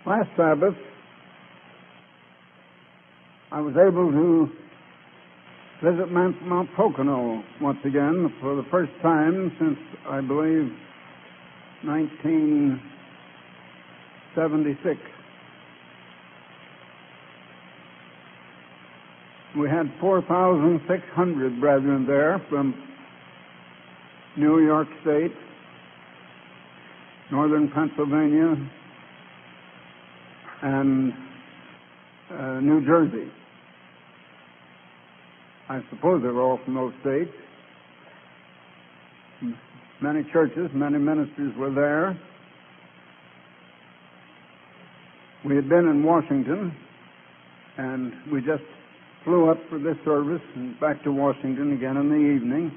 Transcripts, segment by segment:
Last Sabbath, I was able to visit Mount Pocono once again for the first time since, I believe, 1976. We had 4,600 brethren there from New York State, northern Pennsylvania, and New Jersey. I suppose they were all from those states. Many churches, many ministers were there. We had been in Washington, and we just flew up for this service and back to Washington again in the evening.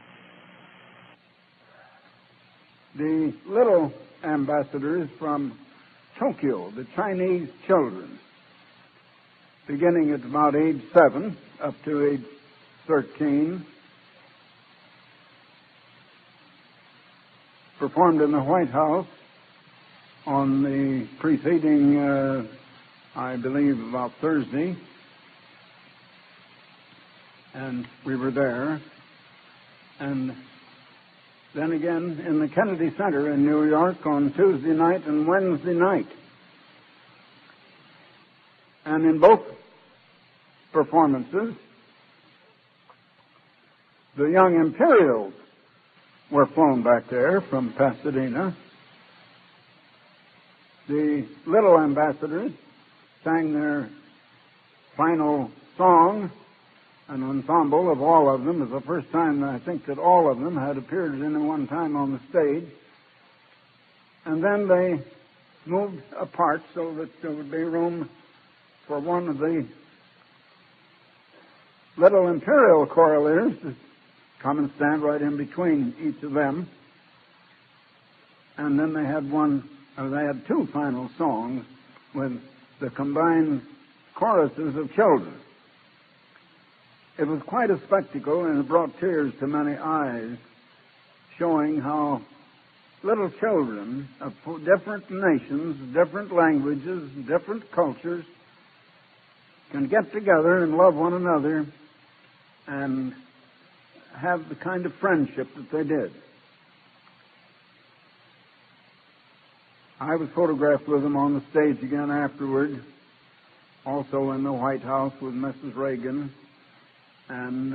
The little ambassadors from Tokyo, the Chinese children, beginning at about age 7 up to age 13, performed in the White House on the preceding, I believe, about Thursday, and we were there. And then again in the Kennedy Center in New York on Tuesday night and Wednesday night. And in both performances, the young Imperials were flown back there from Pasadena. The little ambassadors sang their final song, an ensemble of all of them. It was the first time, I think, that all of them had appeared at any one time on the stage. And then they moved apart so that there would be room for one of the little Imperial choraleers to come and stand right in between each of them. And then they had two final songs with the combined choruses of children. It was quite a spectacle, and it brought tears to many eyes, showing how little children of different nations, different languages, different cultures can get together and love one another and have the kind of friendship that they did. I was photographed with them on the stage again afterward, also in the White House with Mrs. Reagan, and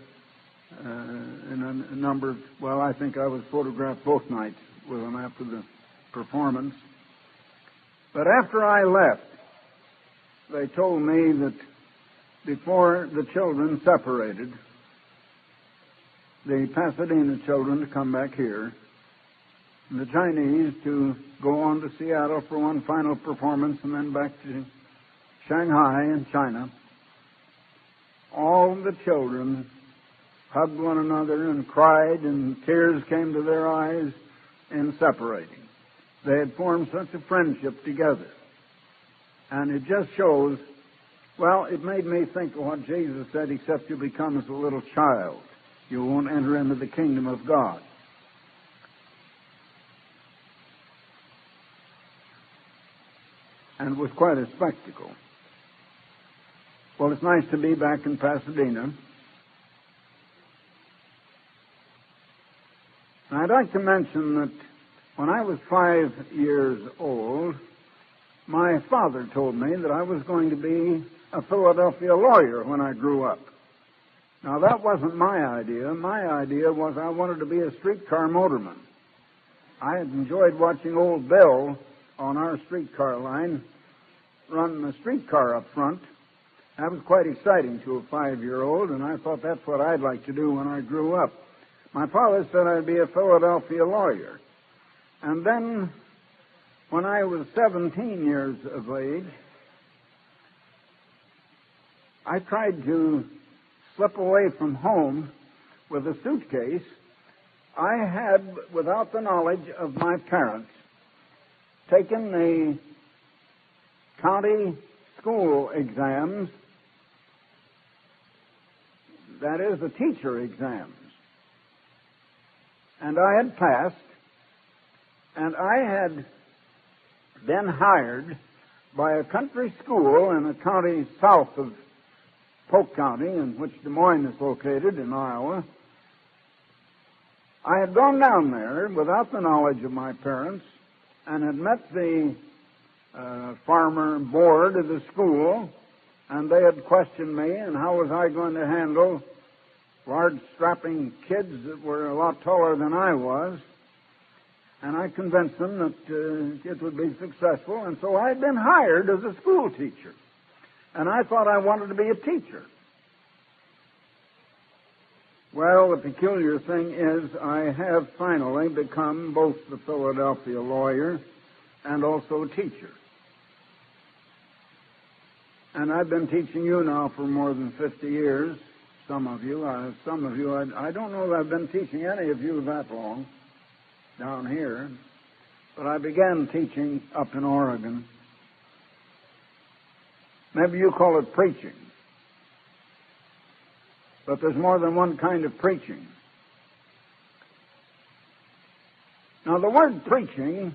in a number of, I think I was photographed both nights with them after the performance. But after I left, they told me that before the children separated, the Pasadena children to come back here, and the Chinese to go on to Seattle for one final performance and then back to Shanghai in China, all the children hugged one another and cried, and tears came to their eyes in separating. They had formed such a friendship together. And it just shows, it made me think of what Jesus said, except you become as a little child, you won't enter into the kingdom of God. And it was quite a spectacle. Well, it's nice to be back in Pasadena. And I'd like to mention that when I was 5 years old, my father told me that I was going to be a Philadelphia lawyer when I grew up. Now, that wasn't my idea. My idea was I wanted to be a streetcar motorman. I had enjoyed watching old Bill on our streetcar line run the streetcar up front. That was quite exciting to a 5-year-old, and I thought that's what I'd like to do when I grew up. My father said I'd be a Philadelphia lawyer. And then, when I was 17 years of age, I tried to slip away from home with a suitcase. I had, without the knowledge of my parents, taken the county school exams, that is, the teacher exams. And I had passed, and I had been hired by a country school in a county south of Polk County, in which Des Moines is located in Iowa. I had gone down there without the knowledge of my parents and had met the farmer board of the school, and they had questioned me, and how was I going to handle large, strapping kids that were a lot taller than I was. And I convinced them that it would be successful, and so I had been hired as a school teacher. And I thought I wanted to be a teacher. Well, the peculiar thing is I have finally become both the Philadelphia lawyer and also a teacher. And I've been teaching you now for more than 50 years, some of you. I don't know that I've been teaching any of you that long down here, but I began teaching up in Oregon. Maybe you call it preaching, but there's more than one kind of preaching. Now, the word preaching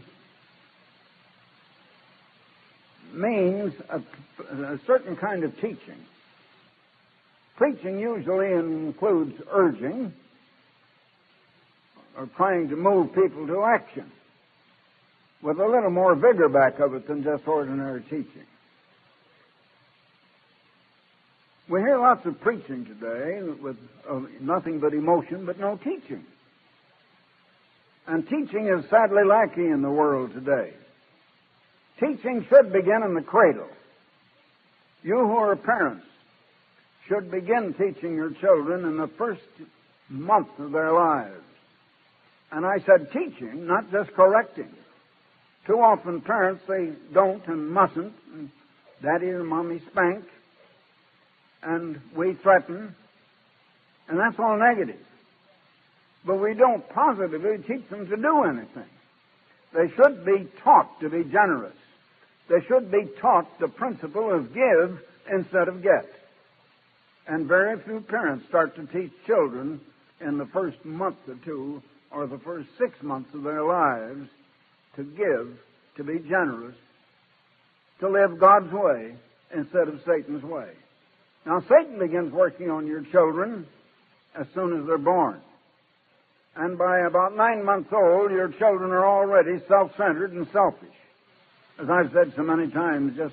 means a certain kind of teaching. Preaching usually includes urging or trying to move people to action with a little more vigor back of it than just ordinary teaching. We hear lots of preaching today with nothing but emotion but no teaching. And teaching is sadly lacking in the world today. Teaching should begin in the cradle. You who are parents should begin teaching your children in the first month of their lives. And I said teaching, not just correcting. Too often parents, they don't and mustn't, and daddy and mommy spank, and we threaten, and that's all negative. But we don't positively teach them to do anything. They should be taught to be generous. They should be taught the principle of give instead of get. And very few parents start to teach children in the first month or two or the first 6 months of their lives to give, to be generous, to live God's way instead of Satan's way. Now, Satan begins working on your children as soon as they're born. And by about 9 months old, your children are already self-centered and selfish. As I've said so many times, just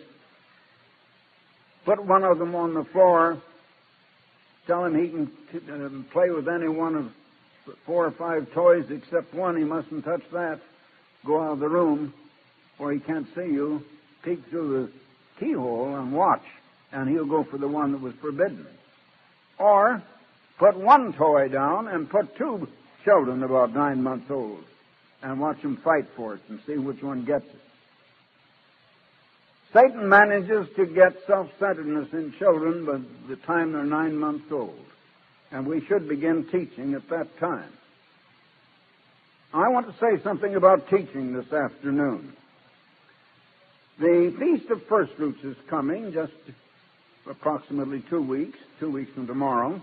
put one of them on the floor, tell him he can play with any one of 4 or 5 toys except one. He mustn't touch that. Go out of the room where he can't see you, peek through the keyhole and watch, and he'll go for the one that was forbidden. Or put one toy down and put 2 children about 9 months old and watch them fight for it and see which one gets it. Satan manages to get self-centeredness in children by the time they're 9 months old. And we should begin teaching at that time. I want to say something about teaching this afternoon. The Feast of First Fruits is coming, just approximately 2 weeks from tomorrow.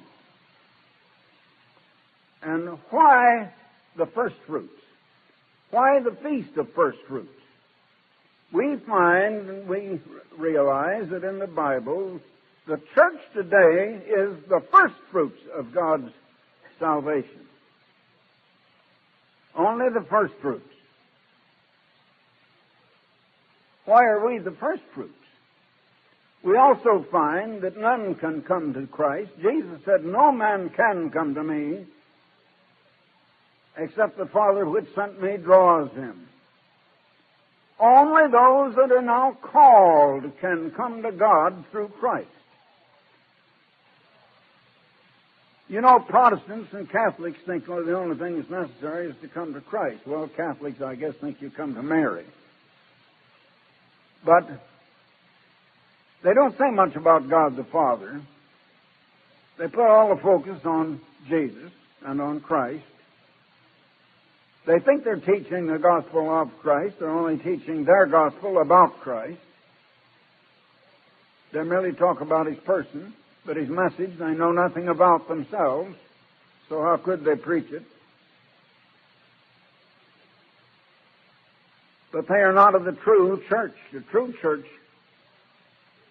And why the first fruits? Why the Feast of First Fruits? We realize that in the Bible, the church today is the first fruits of God's salvation. Only the first fruits. Why are we the first fruits? We also find that none can come to Christ. Jesus said, "No man can come to me except the Father which sent me draws him." Only those that are now called can come to God through Christ. You know, Protestants and Catholics think the only thing that's necessary is to come to Christ. Well, Catholics, I guess, think you come to Mary. But they don't say much about God the Father. They put all the focus on Jesus and on Christ. They think they're teaching the gospel of Christ. They're only teaching their gospel about Christ. They merely talk about His person, but His message they know nothing about themselves, so how could they preach it? But they are not of the true church. The true church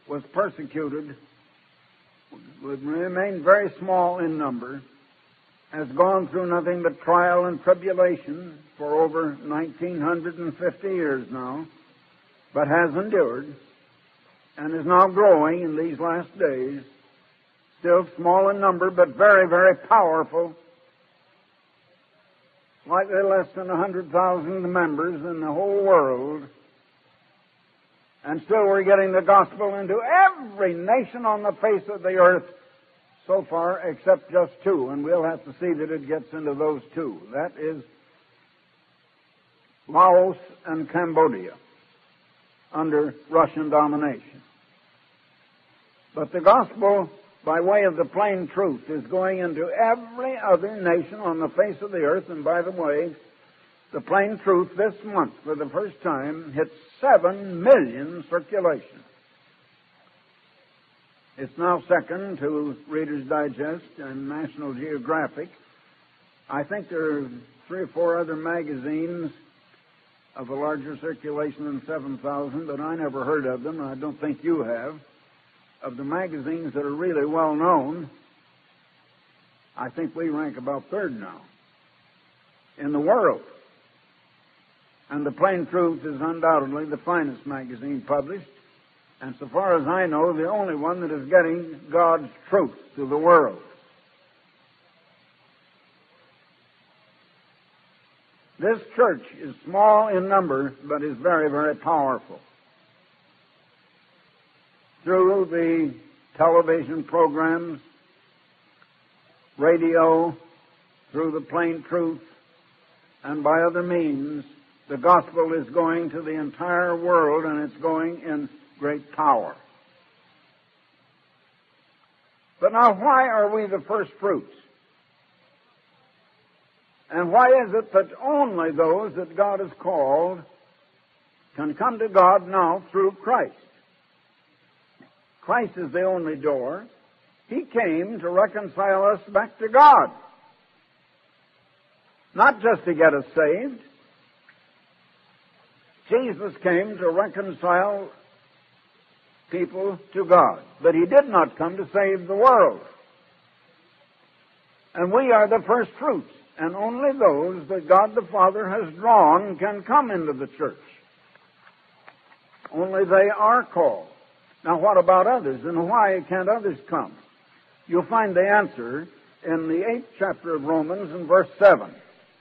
was persecuted, would remain very small in number, has gone through nothing but trial and tribulation for over 1,950 years now, but has endured, and is now growing in these last days, still small in number, but very, very powerful, slightly less than 100,000 members in the whole world, and still we're getting the gospel into every nation on the face of the earth so far, except just two, and we'll have to see that it gets into those two. That is Laos and Cambodia, under Russian domination. But the gospel, by way of the plain truth, is going into every other nation on the face of the earth. And by the way, the plain truth this month, for the first time, hit 7 million circulation. It's now second to Reader's Digest and National Geographic. I think there are 3 or 4 other magazines of a larger circulation than 7,000, but I never heard of them, and I don't think you have. Of the magazines that are really well known, I think we rank about third now in the world. And the Plain Truth is undoubtedly the finest magazine published, and so far as I know, the only one that is getting God's truth to the world. This church is small in number, but is very, very powerful. Through the television programs, radio, through the Plain Truth, and by other means, the gospel is going to the entire world, and it's going in great power. But now, why are we the first fruits? And why is it that only those that God has called can come to God now through Christ? Christ is the only door. He came to reconcile us back to God. Not just to get us saved. Jesus came to reconcile people to God. But He did not come to save the world. And we are the first fruits. And only those that God the Father has drawn can come into the church. Only they are called. Now, what about others, and why can't others come? You'll find the answer in the 8th chapter of Romans in verse 7.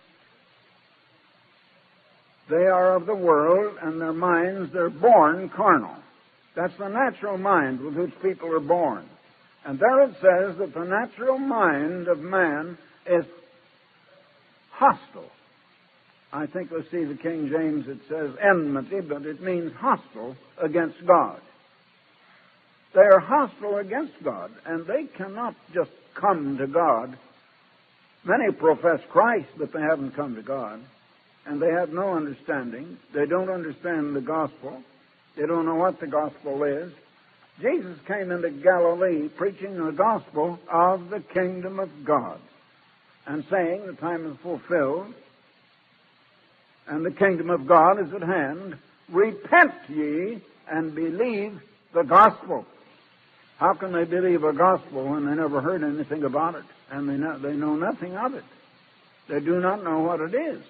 They are of the world, and their minds, they're born carnal. That's the natural mind with which people are born. And there it says that the natural mind of man is hostile. I think we'll see the King James, it says enmity, but it means hostile against God. They are hostile against God, and they cannot just come to God. Many profess Christ, but they haven't come to God, and they have no understanding. They don't understand the gospel. They don't know what the gospel is. Jesus came into Galilee preaching the gospel of the kingdom of God and saying the time is fulfilled and the kingdom of God is at hand. Repent ye and believe the gospel. How can they believe a gospel when they never heard anything about it and they know nothing of it? They do not know what it is.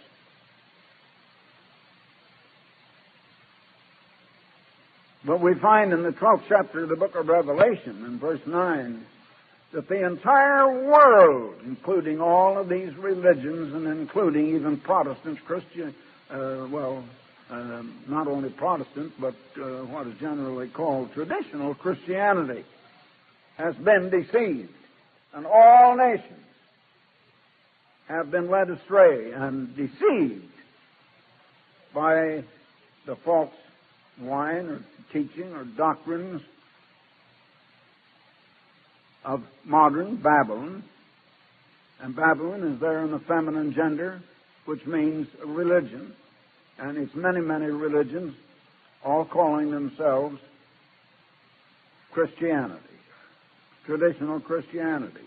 But we find in the 12th chapter of the book of Revelation, in verse 9, that the entire world, including all of these religions and including even Protestants, not only Protestant, but what is generally called traditional Christianity, has been deceived. And all nations have been led astray and deceived by the false wine or teaching or doctrines of modern Babylon. And Babylon is there in the feminine gender, which means religion. And it's many, many religions, all calling themselves Christianity, traditional Christianity.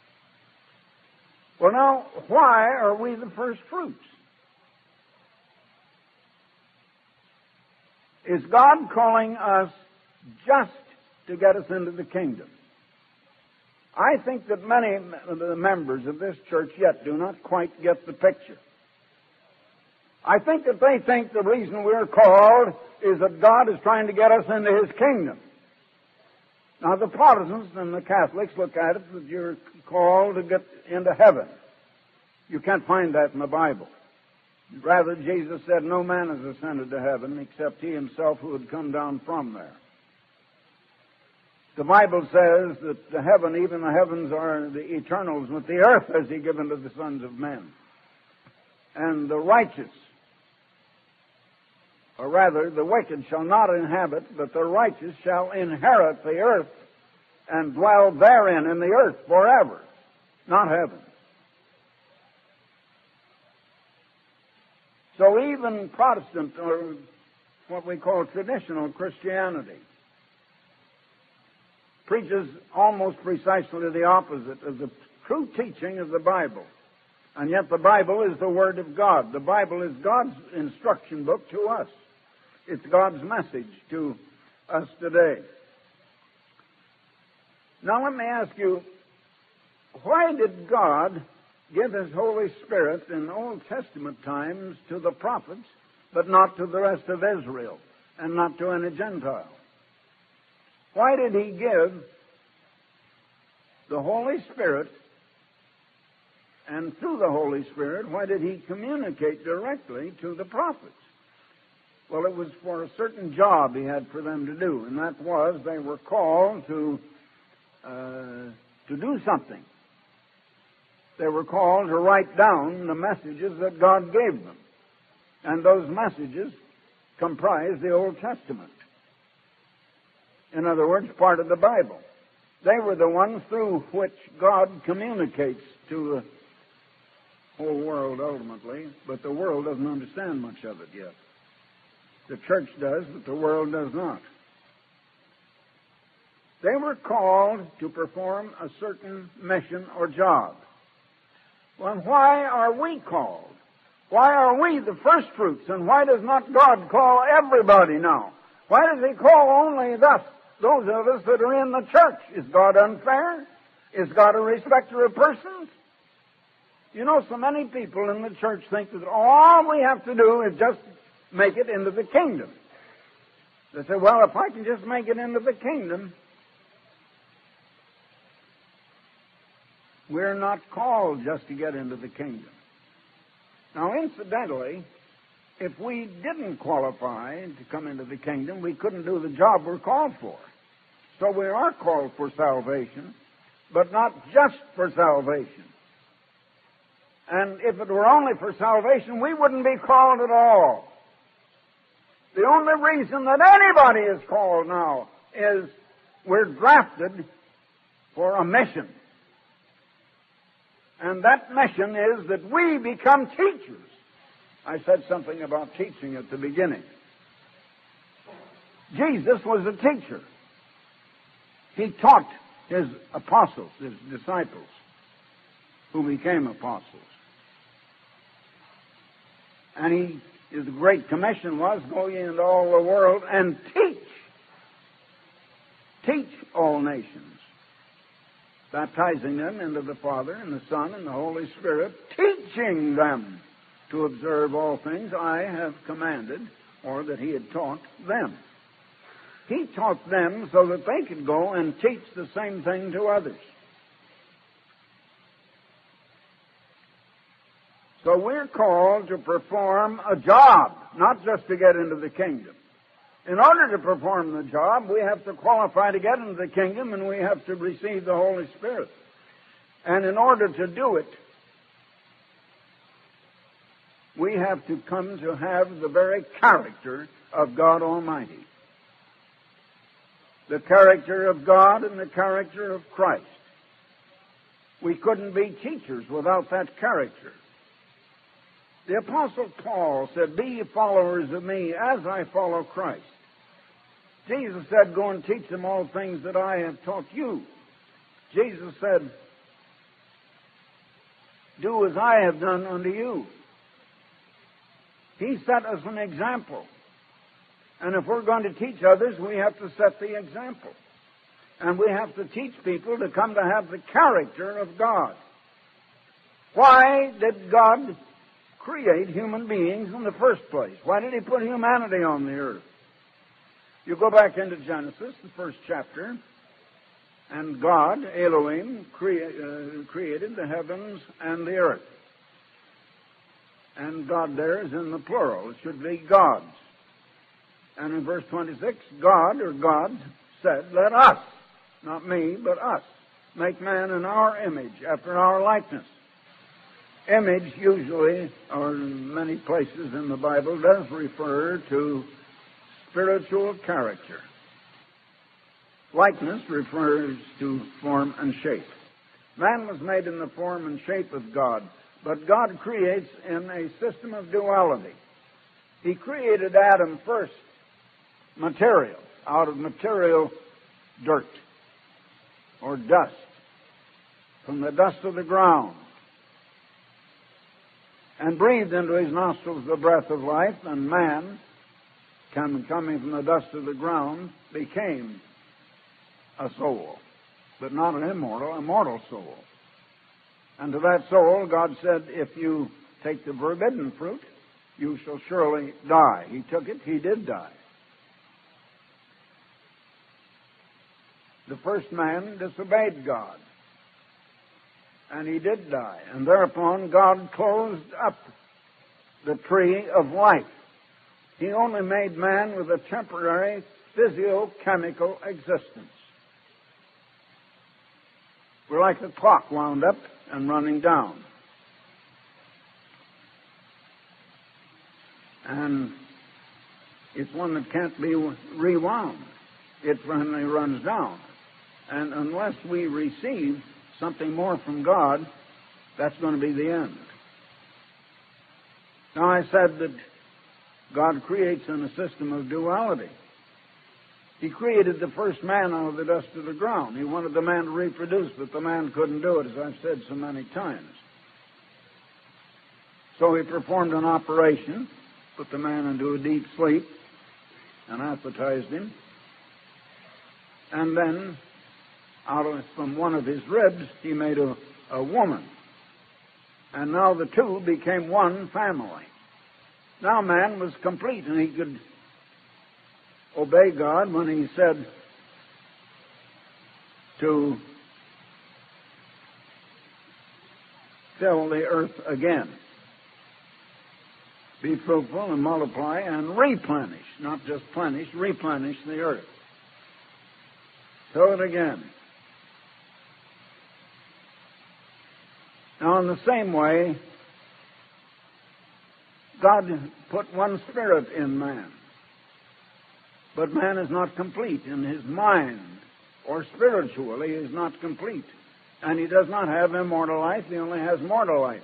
Well, now, why are we the first fruits? Is God calling us just to get us into the kingdom. I think that many of the members of this church yet do not quite get the picture. I think that they think the reason we're called is that God is trying to get us into His kingdom. Now, the Protestants and the Catholics look at it that you're called to get into heaven. You can't find that in the Bible. Rather, Jesus said, no man has ascended to heaven except He Himself who had come down from there. The Bible says that the heaven, even the heavens, are the eternals, with the earth has He given to the sons of men. And the righteous, or rather, the wicked shall not inhabit, but the righteous shall inherit the earth and dwell therein in the earth forever, not heaven. So even Protestant, or what we call traditional Christianity, preaches almost precisely the opposite of the true teaching of the Bible. And yet the Bible is the Word of God. The Bible is God's instruction book to us. It's God's message to us today. Now let me ask you, why did God give His Holy Spirit in Old Testament times to the prophets, but not to the rest of Israel, and not to any Gentile? Why did He give the Holy Spirit, and through the Holy Spirit, why did He communicate directly to the prophets? Well, it was for a certain job He had for them to do, and that was they were called to do something. They were called to write down the messages that God gave them. And those messages comprise the Old Testament. In other words, part of the Bible. They were the ones through which God communicates to the whole world ultimately, but the world doesn't understand much of it yet. The church does, but the world does not. They were called to perform a certain mission or job. Well, why are we called? Why are we the first fruits? And why does not God call everybody now? Why does He call only those of us that are in the church? Is God unfair? Is God a respecter of persons? You know, so many people in the church think that all we have to do is just make it into the kingdom. They say, well, if I can just make it into the kingdom, we're not called just to get into the kingdom. Now, incidentally, if we didn't qualify to come into the kingdom, we couldn't do the job we're called for. So we are called for salvation, but not just for salvation. And if it were only for salvation, we wouldn't be called at all. The only reason that anybody is called now is we're drafted for a mission. And that mission is that we become teachers. I said something about teaching at the beginning. Jesus was a teacher. He taught His apostles, His disciples, who became apostles. And His great commission was, go ye into all the world and teach. Teach all nations, baptizing them into the Father and the Son and the Holy Spirit, teaching them to observe all things I have commanded, or that He had taught them. He taught them so that they could go and teach the same thing to others. So we're called to perform a job, not just to get into the kingdom. In order to perform the job, we have to qualify to get into the kingdom, and we have to receive the Holy Spirit. And in order to do it, we have to come to have the very character of God Almighty. The character of God and the character of Christ. We couldn't be teachers without that character. The Apostle Paul said, be ye followers of me as I follow Christ. Jesus said, go and teach them all things that I have taught you. Jesus said, do as I have done unto you. He set us an example. And if we're going to teach others, we have to set the example. And we have to teach people to come to have the character of God. Why did God create human beings in the first place? Why did He put humanity on the earth? You go back into Genesis, the first chapter, and God, Elohim, created the heavens and the earth. And God there is in the plural. It should be gods. And in verse 26, God said, let us, not me, but us, make man in our image, after our likeness. Image usually, or in many places in the Bible, does refer to spiritual character. Likeness refers to form and shape. Man was made in the form and shape of God, but God creates in a system of duality. He created Adam first, material, out of material dirt or dust, from the dust of the ground, and breathed into his nostrils the breath of life, and man, coming from the dust of the ground, became a soul, but not an immortal, a mortal soul. And to that soul, God said, if you take the forbidden fruit, you shall surely die. He took it, he did die. The first man disobeyed God, and he did die. And thereupon God closed up the tree of life. He only made man with a temporary physio-chemical existence. We're like a clock wound up and running down. And it's one that can't be rewound. It finally runs down. And unless we receive something more from God, that's going to be the end. Now, I said that God creates in a system of duality. He created the first man out of the dust of the ground. He wanted the man to reproduce, but the man couldn't do it, as I've said so many times. So he performed an operation, put the man into a deep sleep, anesthetized him, and then from one of his ribs, he made a woman. And now the two became one family. Now man was complete, and he could obey God when he said to fill the earth again. Be fruitful and multiply and replenish, not just plenish, replenish the earth. Fill it again. Now, in the same way, God put one spirit in man. But man is not complete in his mind, or spiritually he is not complete. And he does not have immortal life, he only has mortal life.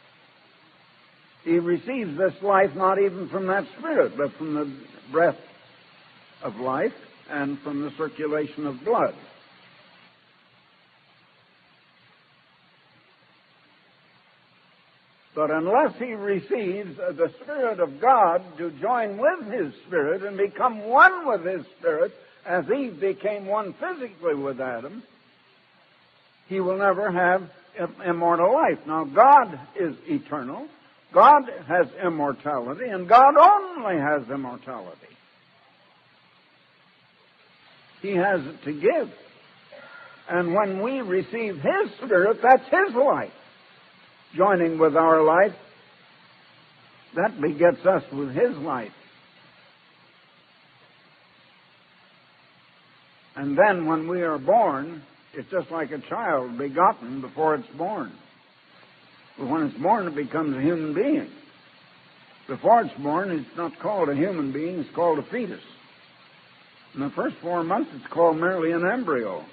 He receives this life not even from that spirit, but from the breath of life and from the circulation of blood. But unless he receives the Spirit of God to join with his Spirit and become one with his Spirit, as Eve became one physically with Adam, he will never have immortal life. Now, God is eternal. God has immortality, and God only has immortality. He has it to give. And when we receive his Spirit, that's his life. Joining with our life, that begets us with his life. And then when we are born, it's just like a child begotten before it's born. But when it's born, it becomes a human being. Before it's born, it's not called a human being, it's called a fetus. In the first 4 months, it's called merely an embryo.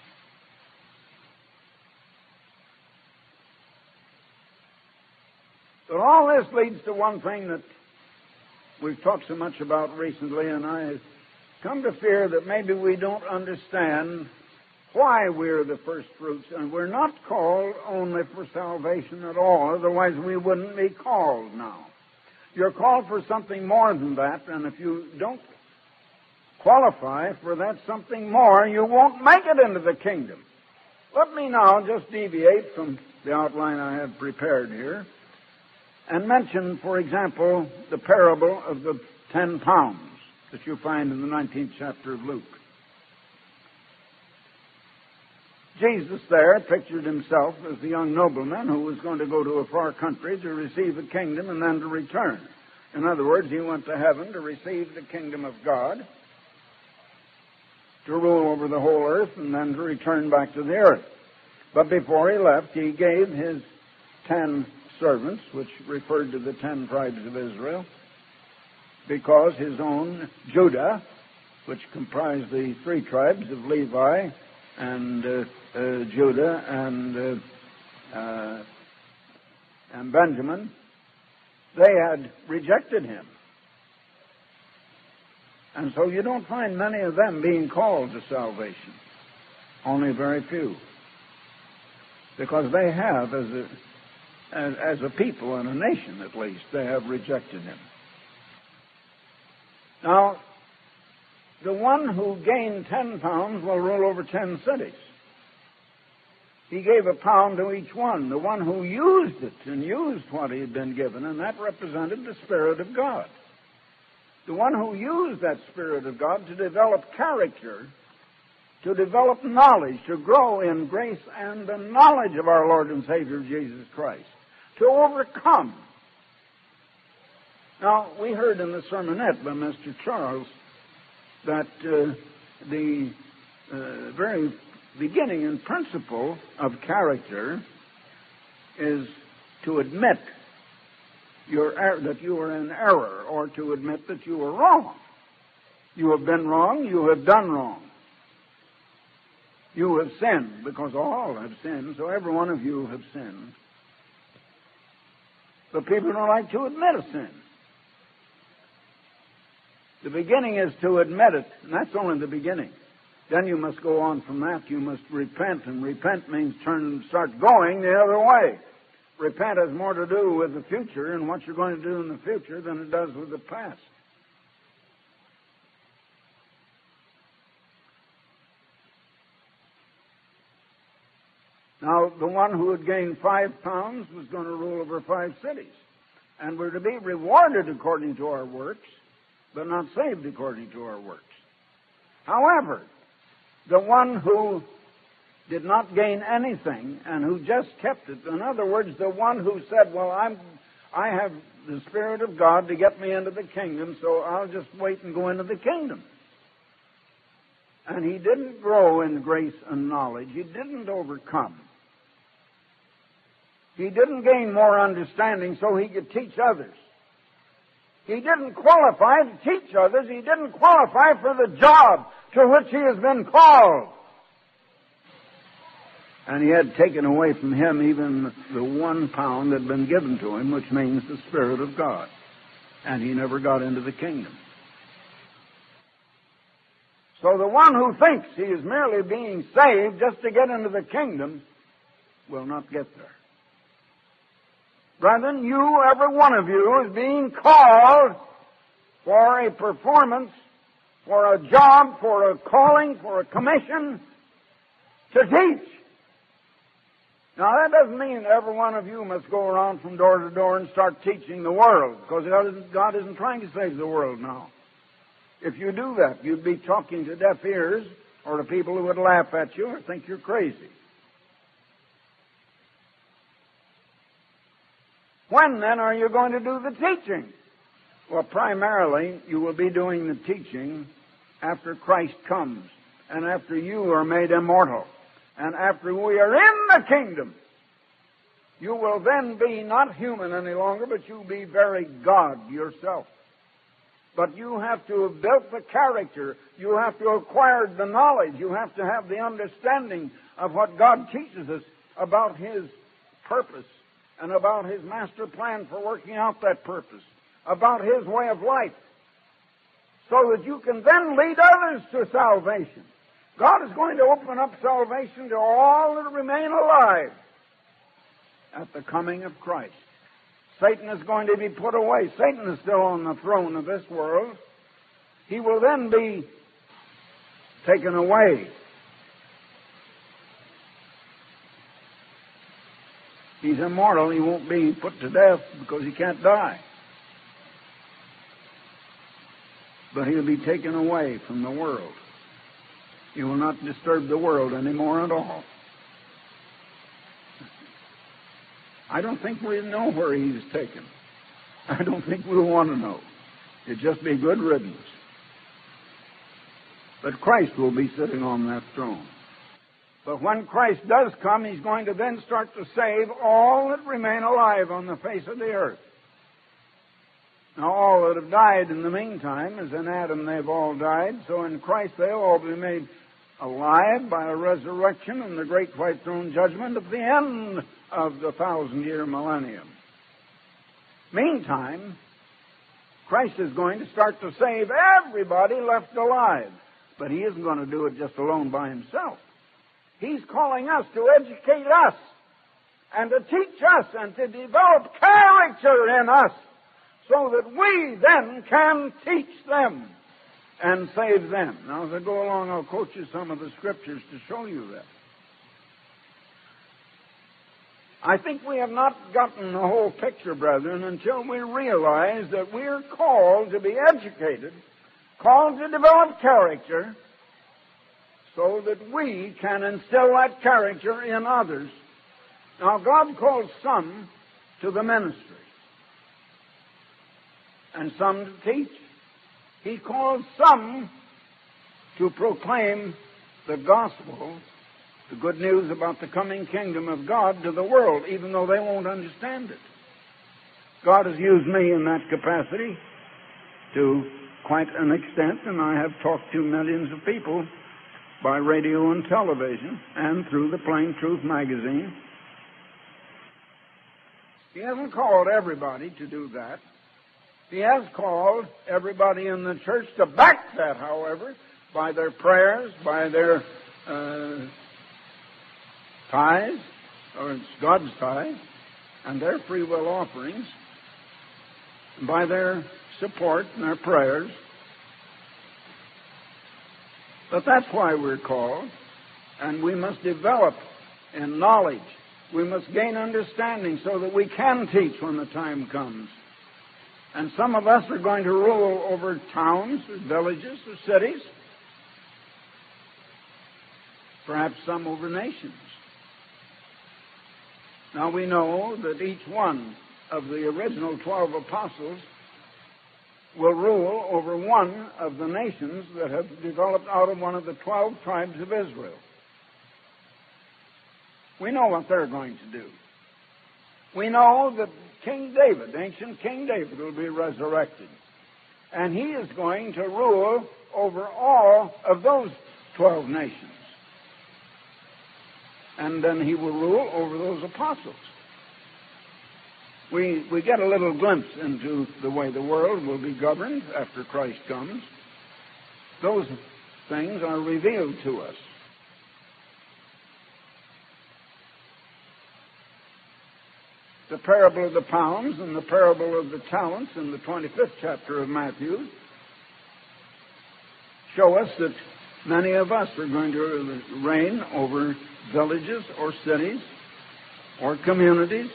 But all this leads to one thing that we've talked so much about recently, and I've come to fear that maybe we don't understand why we're the first fruits, and we're not called only for salvation at all, otherwise we wouldn't be called now. You're called for something more than that, and if you don't qualify for that something more, you won't make it into the kingdom. Let me now just deviate from the outline I have prepared here and mention, for example, the parable of the 10 pounds that you find in the 19th chapter of Luke. Jesus there pictured himself as the young nobleman who was going to go to a far country to receive a kingdom and then to return. In other words, he went to heaven to receive the kingdom of God, to rule over the whole earth, and then to return back to the earth. But before he left, he gave his 10 servants, which referred to the 10 tribes of Israel, because his own Judah, which comprised the 3 tribes of Levi and Judah and Benjamin, they had rejected him. And so you don't find many of them being called to salvation. Only very few. Because they have, as a people and a nation at least, they have rejected him. Now, the one who gained 10 pounds will rule over 10 cities. He gave a pound to each one. The one who used it and used what he had been given, and that represented the Spirit of God. The one who used that Spirit of God to develop character, to develop knowledge, to grow in grace and the knowledge of our Lord and Savior Jesus Christ, to overcome. Now, we heard in the sermonette by Mr. Charles that the very beginning and principle of character is to admit that you are in error, or to admit that you are wrong. You have been wrong, you have done wrong. You have sinned, because all have sinned, so every one of you have sinned. But people don't like to admit a sin. The beginning is to admit it, and that's only the beginning. Then you must go on from that. You must repent, and repent means start going the other way. Repent has more to do with the future and what you're going to do in the future than it does with the past. Now, the one who had gained 5 pounds was going to rule over 5 cities. And we're to be rewarded according to our works, but not saved according to our works. However, the one who did not gain anything and who just kept it, in other words, the one who said, well, I have the Spirit of God to get me into the kingdom, so I'll just wait and go into the kingdom. And he didn't grow in grace and knowledge. He didn't overcome. He didn't gain more understanding so he could teach others. He didn't qualify to teach others. He didn't qualify for the job to which he has been called. And he had taken away from him even the 1 pound that had been given to him, which means the Spirit of God. And he never got into the kingdom. So the one who thinks he is merely being saved just to get into the kingdom will not get there. Brethren, every one of you, is being called for a performance, for a job, for a calling, for a commission to teach. Now, that doesn't mean every one of you must go around from door to door and start teaching the world, because God isn't trying to save the world now. If you do that, you'd be talking to deaf ears or to people who would laugh at you or think you're crazy. When, then, are you going to do the teaching? Well, primarily, you will be doing the teaching after Christ comes and after you are made immortal. And after we are in the kingdom, you will then be not human any longer, but you'll be very God yourself. But you have to have built the character. You have to have acquired the knowledge. You have to have the understanding of what God teaches us about His purpose and about His master plan for working out that purpose, about His way of life, so that you can then lead others to salvation. God is going to open up salvation to all that remain alive at the coming of Christ. Satan is going to be put away. Satan is still on the throne of this world. He will then be taken away. He's immortal. He won't be put to death because he can't die. But he'll be taken away from the world. He will not disturb the world anymore at all. I don't think we know where he's taken. I don't think we'll want to know. It'd just be good riddance. But Christ will be sitting on that throne. But when Christ does come, he's going to then start to save all that remain alive on the face of the earth. Now, all that have died in the meantime, as in Adam they've all died, so in Christ they'll all be made alive by a resurrection and the great white throne judgment at the end of the 1,000-year millennium. Meantime, Christ is going to start to save everybody left alive. But he isn't going to do it just alone by himself. He's calling us to educate us and to teach us and to develop character in us so that we then can teach them and save them. Now, as I go along, I'll quote you some of the scriptures to show you that. I think we have not gotten the whole picture, brethren, until we realize that we're called to be educated, called to develop character, so that we can instill that character in others. Now, God calls some to the ministry, and some to teach. He calls some to proclaim the gospel, the good news about the coming kingdom of God, to the world, even though they won't understand it. God has used me in that capacity to quite an extent, and I have talked to millions of people by radio and television and through the Plain Truth magazine. He hasn't called everybody to do that. He has called everybody in the church to back that, however, by their prayers, by their tithes, or it's God's tithe, and their free will offerings, by their support and their prayers. But that's why we're called, and we must develop in knowledge. We must gain understanding so that we can teach when the time comes. And some of us are going to rule over towns or villages or cities, perhaps some over nations. Now we know that each one of the original 12 apostles will rule over one of the nations that have developed out of one of the 12 tribes of Israel. We know what they're going to do. We know that King David, ancient King David, will be resurrected. And he is going to rule over all of those 12 nations. And then he will rule over those apostles. We get a little glimpse into the way the world will be governed after Christ comes. Those things are revealed to us. The parable of the pounds and the parable of the talents in the 25th chapter of Matthew show us that many of us are going to reign over villages or cities or communities.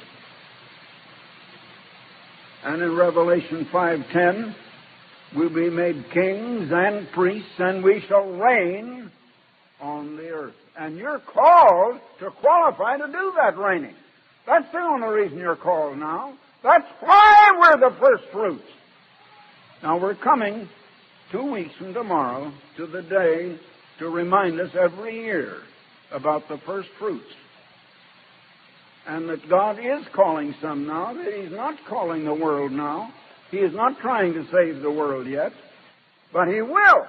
And in Revelation 5:10, we'll be made kings and priests, and we shall reign on the earth. And you're called to qualify to do that reigning. That's the only reason you're called now. That's why we're the first fruits. Now, we're coming 2 weeks from tomorrow to the day to remind us every year about the first fruits. And that God is calling some now, that He's not calling the world now. He is not trying to save the world yet, but He will.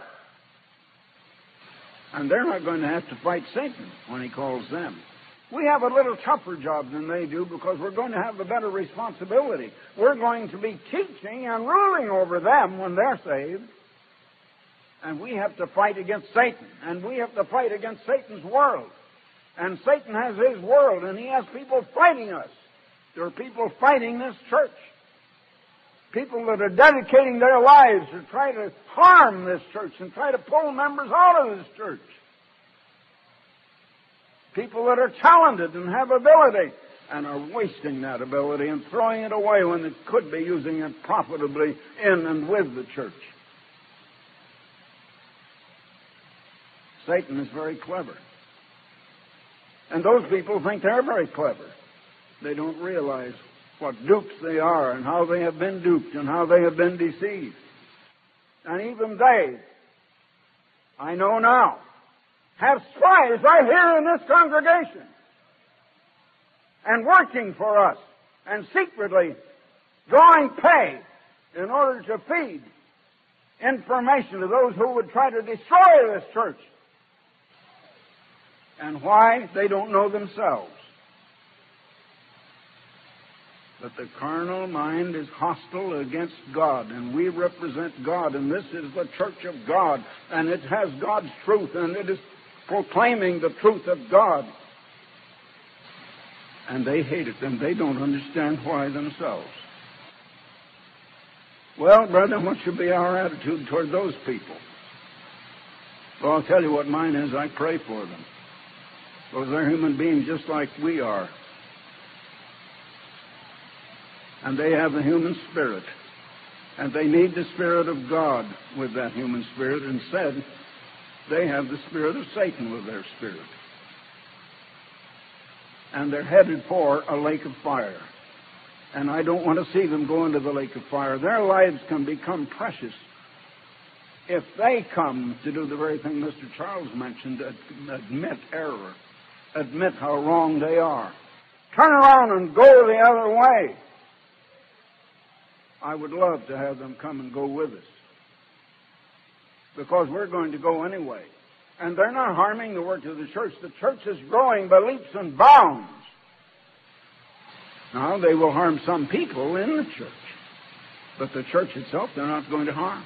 And they're not going to have to fight Satan when He calls them. We have a little tougher job than they do because we're going to have a better responsibility. We're going to be teaching and ruling over them when they're saved. And we have to fight against Satan. And we have to fight against Satan's world. And Satan has his world, and he has people fighting us. There are people fighting this church. People that are dedicating their lives to try to harm this church and try to pull members out of this church. People that are talented and have ability and are wasting that ability and throwing it away when they could be using it profitably in and with the church. Satan is very clever. And those people think they're very clever. They don't realize what dupes they are and how they have been duped and how they have been deceived. And even they, I know now, have spies right here in this congregation and working for us and secretly drawing pay in order to feed information to those who would try to destroy this church. And why? They don't know themselves. But the carnal mind is hostile against God, and we represent God, and this is the church of God, and it has God's truth, and it is proclaiming the truth of God. And they hate it, and they don't understand why themselves. Well, brethren, what should be our attitude toward those people? Well, I'll tell you what mine is. I pray for them. Because they're human beings just like we are. And they have the human spirit. And they need the Spirit of God with that human spirit. Instead, they have the spirit of Satan with their spirit. And they're headed for a lake of fire. And I don't want to see them go into the lake of fire. Their lives can become precious if they come to do the very thing Mr. Charles mentioned, admit error, admit how wrong they are. Turn around and go the other way. I would love to have them come and go with us, because we're going to go anyway. And they're not harming the work of the church. The church is growing by leaps and bounds. Now, they will harm some people in the church, but the church itself they're not going to harm.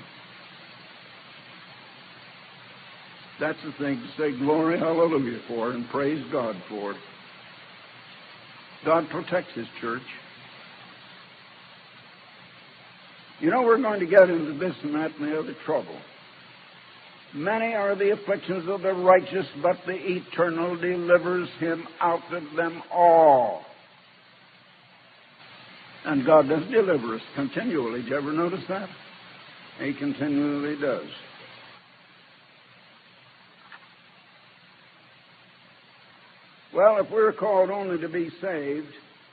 That's the thing to say glory, hallelujah for, and praise God for. God protects His church. You know, we're going to get into this and that and the other trouble. Many are the afflictions of the righteous, but the Eternal delivers him out of them all. And God does deliver us continually. Did you ever notice that? He continually does. Well, if we're called only to be saved,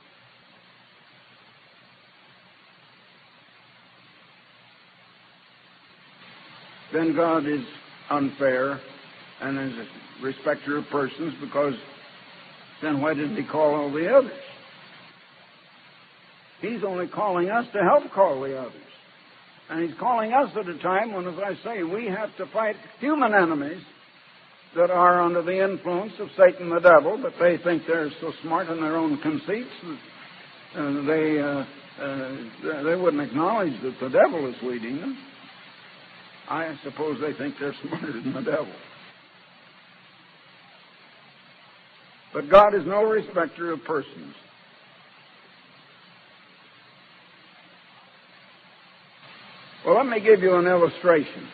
then God is unfair and is a respecter of persons, because then why didn't He call all the others? He's only calling us to help call the others. And He's calling us at a time when, as I say, we have to fight human enemies that are under the influence of Satan the devil, but they think they're so smart in their own conceits that they wouldn't acknowledge that the devil is leading them. I suppose they think they're smarter than the devil. But God is no respecter of persons. Well, let me give you an illustration.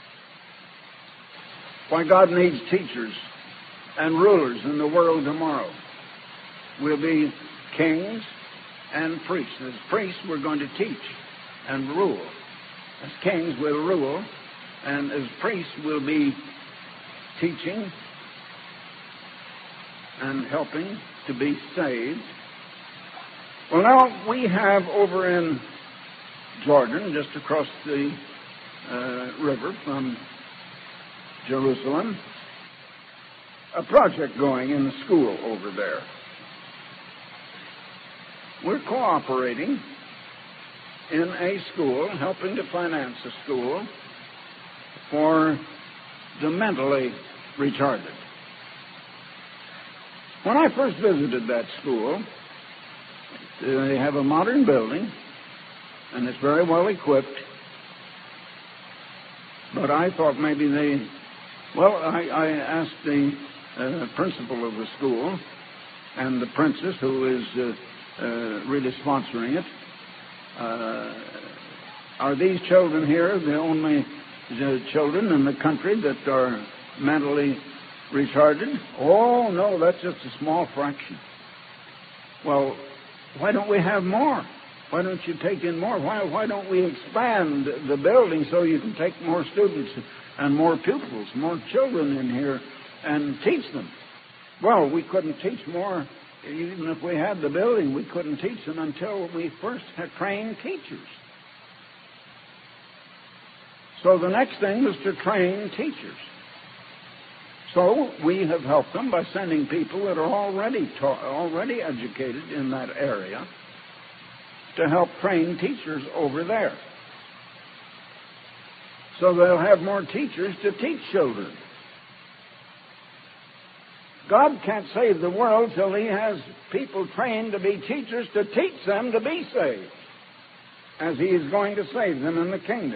Why God needs teachers and rulers in the world tomorrow. We'll be kings and priests. As priests, we're going to teach and rule. As kings, we'll rule. And as priests, we'll be teaching and helping to be saved. Well, now, we have over in Jordan, just across the river from Jerusalem, a project going in the school over there. We're cooperating in a school, helping to finance a school for the mentally retarded. When I first visited that school, they have a modern building, and it's very well equipped. But I thought maybe I asked the principal of the school and the princess, who is really sponsoring it, Are these children here the only children in the country that are mentally retarded? Oh, no, that's just a small fraction. Well, why don't we have more? Why don't you take in more? Why don't we expand the building so you can take more students and more pupils, more children in here and teach them? Well, we couldn't teach more. Even if we had the building, we couldn't teach them until we first had trained teachers. So the next thing was to train teachers. So we have helped them by sending people that are already educated in that area to help train teachers over there. So they'll have more teachers to teach children. God can't save the world till He has people trained to be teachers to teach them to be saved, as He is going to save them in the kingdom.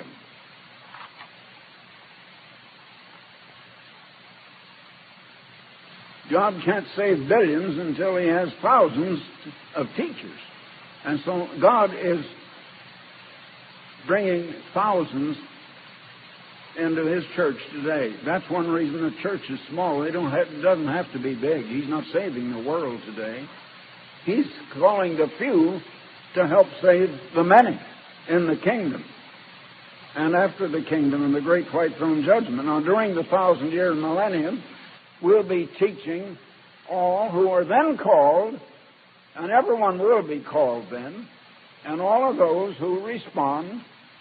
God can't save billions until He has thousands of teachers. And so God is bringing thousands into His church today. That's one reason the church is small. It doesn't have to be big. He's not saving the world today. He's calling the few to help save the many in the kingdom. And after the kingdom and the great white throne judgment, now during the 1,000-year millennium, we'll be teaching all who are then called, and everyone will be called then, and all of those who respond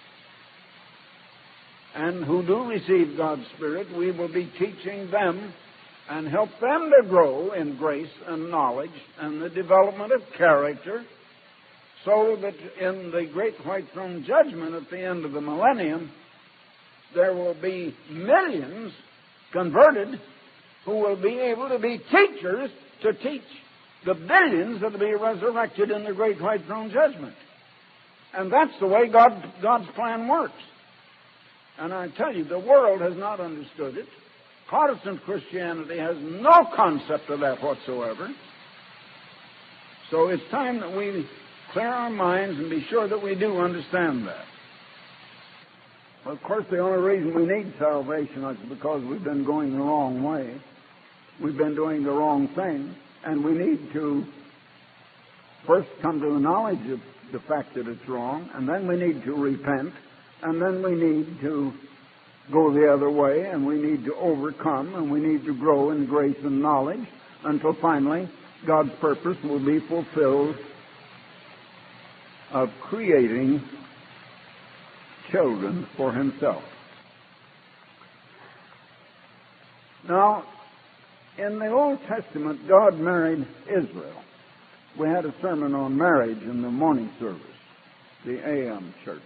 and who do receive God's Spirit, we will be teaching them and help them to grow in grace and knowledge and the development of character, so that in the great white throne judgment at the end of the millennium, there will be millions converted who will be able to be teachers to teach the billions that will be resurrected in the great white throne judgment. And that's the way God's plan works. And I tell you, the world has not understood it. Protestant Christianity has no concept of that whatsoever. So it's time that we clear our minds and be sure that we do understand that. Well, of course, the only reason we need salvation is because we've been going the wrong way. We've been doing the wrong thing, and we need to first come to the knowledge of the fact that it's wrong, and then we need to repent, and then we need to go the other way, and we need to overcome, and we need to grow in grace and knowledge until finally God's purpose will be fulfilled of creating children for Himself. Now, in the Old Testament, God married Israel. We had a sermon on marriage in the morning service, the AM church.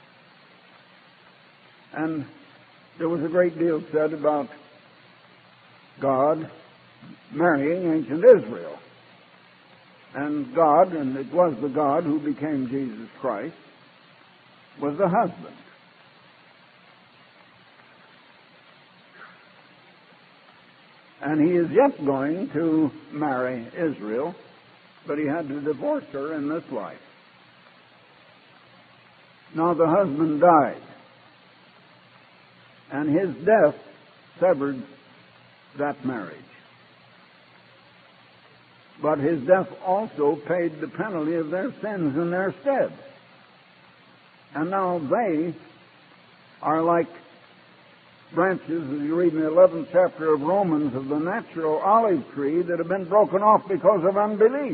And there was a great deal said about God marrying ancient Israel. And God, and it was the God who became Jesus Christ, was the husband. And He is yet going to marry Israel, but He had to divorce her in this life. Now the husband died, and his death severed that marriage. But his death also paid the penalty of their sins in their stead. And now they are like branches, as you read in the 11th chapter of Romans, of the natural olive tree that have been broken off because of unbelief.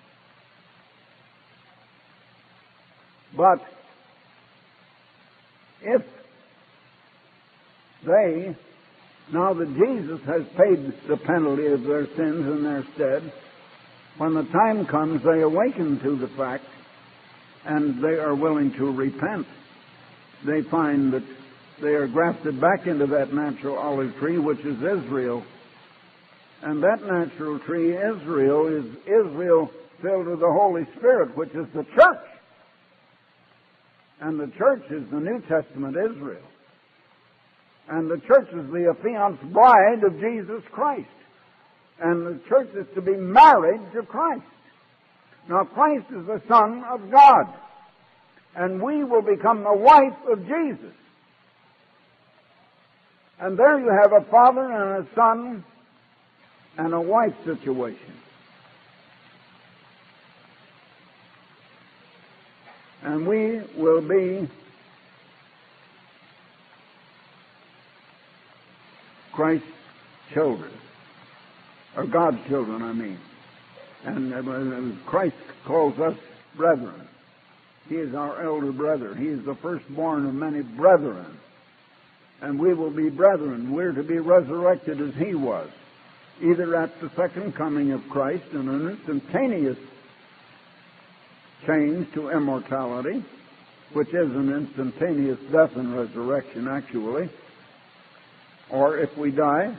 But if they, now that Jesus has paid the penalty of their sins in their stead, when the time comes, they awaken to the fact and they are willing to repent. They find that they are grafted back into that natural olive tree, which is Israel. And that natural tree, Israel, is Israel filled with the Holy Spirit, which is the church. And the church is the New Testament Israel. And the church is the affianced bride of Jesus Christ. And the church is to be married to Christ. Now, Christ is the Son of God. and we will become the wife of Jesus. And there you have a father and a son and a wife situation. And we will be Christ's children, or God's children, I mean. And Christ calls us brethren. He is our elder brother. He is the firstborn of many brethren. And we will be brethren. We're to be resurrected as He was, either at the second coming of Christ in an instantaneous change to immortality, which is an instantaneous death and resurrection, actually, or if we die,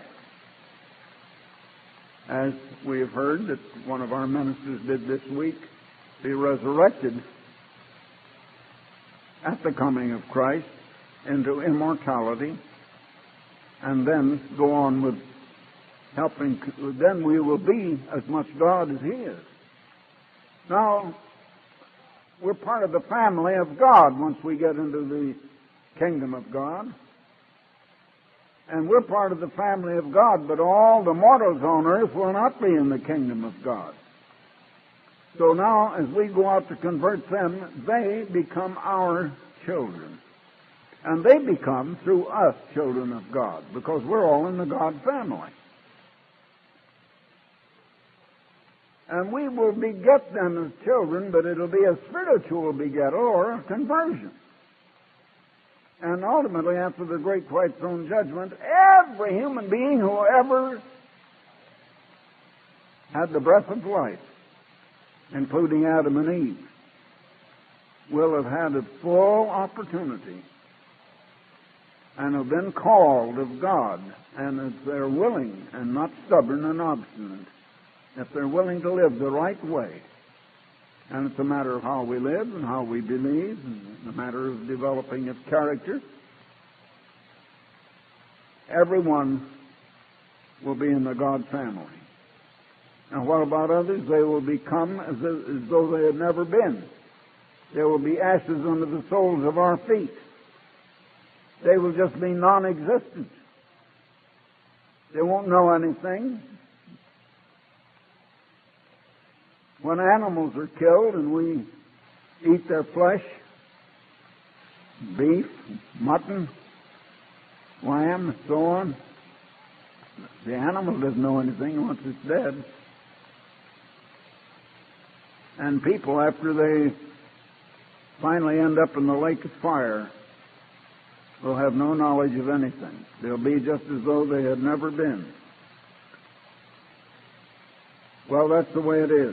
as we have heard that one of our ministers did this week, be resurrected at the coming of Christ into immortality, and then go on with helping. Then we will be as much God as He is. Now, we're part of the family of God once we get into the kingdom of God. And we're part of the family of God, but all the mortals on earth will not be in the kingdom of God. So now, as we go out to convert them, they become our children. And they become, through us, children of God, because we're all in the God family. And we will beget them as children, but it'll be a spiritual begettal or a conversion. And ultimately, after the great white throne judgment, every human being who ever had the breath of life, including Adam and Eve, will have had a full opportunity and have been called of God. And if they're willing and not stubborn and obstinate, if they're willing to live the right way, and it's a matter of how we live and how we believe, and a matter of developing its character, everyone will be in the God family. And what about others? They will become as though they had never been. There will be ashes under the soles of our feet. They will just be non-existent. They won't know anything. When animals are killed and we eat their flesh, beef, mutton, lamb, and so on, the animal doesn't know anything once it's dead. And people, after they finally end up in the lake of fire, will have no knowledge of anything. They'll be just as though they had never been. Well, that's the way it is.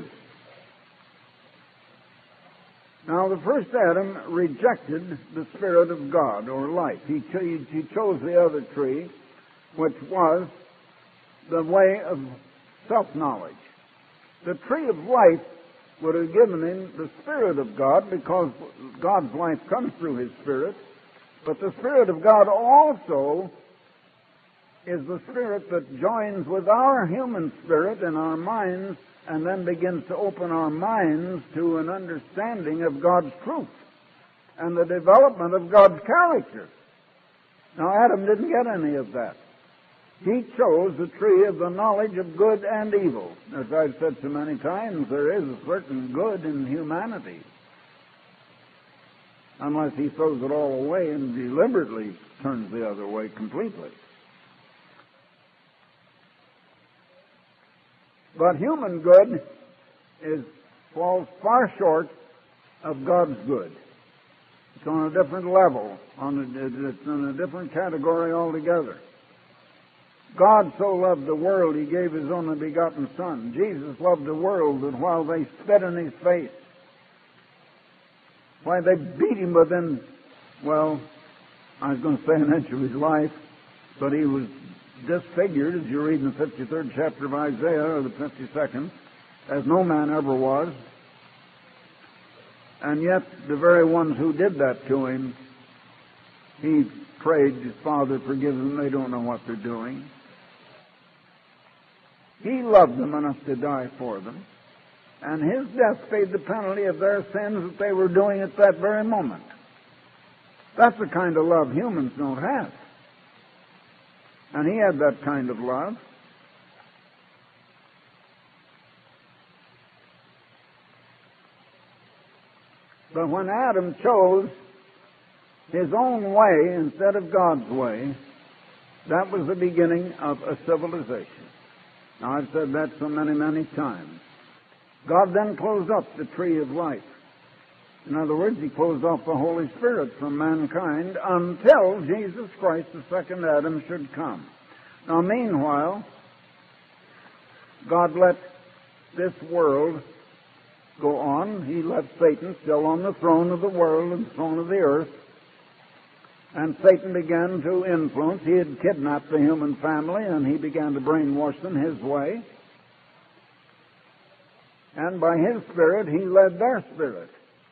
Now, the first Adam rejected the Spirit of God, or life. He chose the other tree, which was the way of self-knowledge. The tree of life would have given him the Spirit of God, because God's life comes through His Spirit. But the Spirit of God also is the Spirit that joins with our human spirit and our minds, and then begins to open our minds to an understanding of God's truth and the development of God's character. Now, Adam didn't get any of that. He chose the tree of the knowledge of good and evil. As I've said so many times, there is a certain good in humanity, unless he throws it all away and deliberately turns the other way completely. But human good falls far short of God's good. It's on a different level. It's in a different category altogether. God so loved the world, He gave His only begotten Son. Jesus loved the world that while they spit in His face, why they beat Him within, well, I was going to say an inch of His life, but He was disfigured, as you read in the 53rd chapter of Isaiah, or the 52nd, as no man ever was. And yet, the very ones who did that to Him, He prayed, His Father, forgive them, they don't know what they're doing. He loved them enough to die for them. And his death paid the penalty of their sins that they were doing at that very moment. That's the kind of love humans don't have. And he had that kind of love. But when Adam chose his own way instead of God's way, that was the beginning of a civilization. Now, I've said that so many, many times. God then closed up the tree of life. In other words, he closed off the Holy Spirit from mankind until Jesus Christ, the second Adam, should come. Now, meanwhile, God let this world go on. He left Satan still on the throne of the world and throne of the earth. And Satan began to influence. He had kidnapped the human family, and he began to brainwash them his way. And by his spirit, he led their spirit.